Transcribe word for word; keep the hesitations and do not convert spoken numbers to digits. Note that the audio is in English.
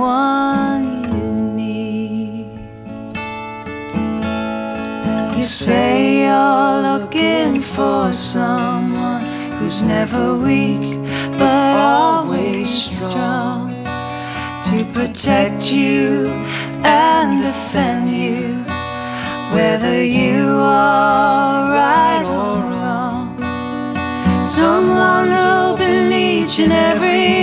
someone you need. You say you're looking for someone who's never weak but always strong, to protect you and defend you, whether you are right or wrong. Someone to open each and every